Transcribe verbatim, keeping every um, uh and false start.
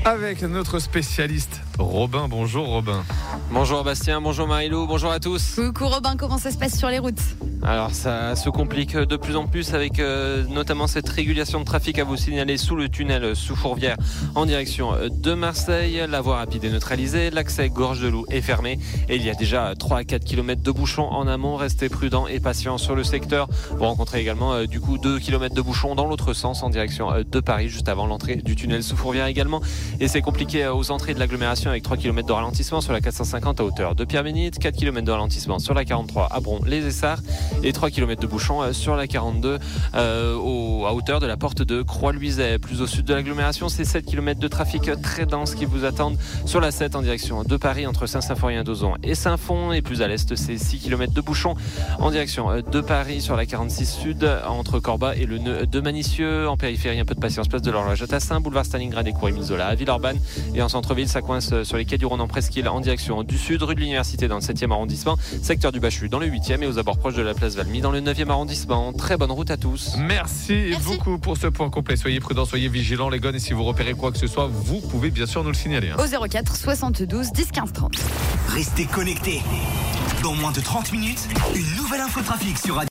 Avec notre spécialiste Robin. Bonjour Robin. Bonjour Bastien, bonjour Marilou, bonjour à tous. Coucou Robin, comment ça se passe sur les routes ? Alors ça se complique de plus en plus avec euh, notamment cette régulation de trafic à vous signaler sous le tunnel sous Fourvière en direction de Marseille. La voie rapide est neutralisée, l'accès Gorge de Loup est fermé et il y a déjà trois à quatre kilomètres de bouchons en amont. Restez prudents et patients sur le secteur. Vous rencontrez également euh, du coup deux kilomètres de bouchons dans l'autre sens en direction euh, de Paris juste avant l'entrée du tunnel sous Fourvière également. Et c'est compliqué euh, aux entrées de l'agglomération avec trois kilomètres de ralentissement sur la quatre cent cinquante à hauteur de Pierre-Bénite, quatre kilomètres de ralentissement sur la quarante-trois à Bron-les-Essarts et trois kilomètres de bouchons sur la quarante-deux euh, au, à hauteur de la porte de Croix-Luiset. Plus au sud de l'agglomération, c'est sept kilomètres de trafic très dense qui vous attendent sur la sept en direction de Paris entre Saint-Symphorien-d'Ozon et Saint-Fond. Et plus à l'est, c'est six kilomètres de bouchons en direction de Paris sur la quarante-six sud entre Corba et le nœud de Manicieux. En périphérie, un peu de patience, place de l'Horloge à Tassin, boulevard Stalingrad et cours Émile Zola à Villeurbanne. Et en centre-ville, ça coince sur les quais du Rhône en Presqu'île en direction du sud, rue de l'Université dans le septième arrondissement, secteur du Bachu dans le huitième et aux abords proches de la place Valmy dans le neuvième arrondissement. Très bonne route à tous. Merci, Merci beaucoup pour ce point complet. Soyez prudents, soyez vigilants les gars, et si vous repérez quoi que ce soit, vous pouvez bien sûr nous le signaler. Hein. Au zéro quatre soixante-douze dix quinze trente. Restez connectés. Dans moins de trente minutes, une nouvelle infotrafic sur Radio.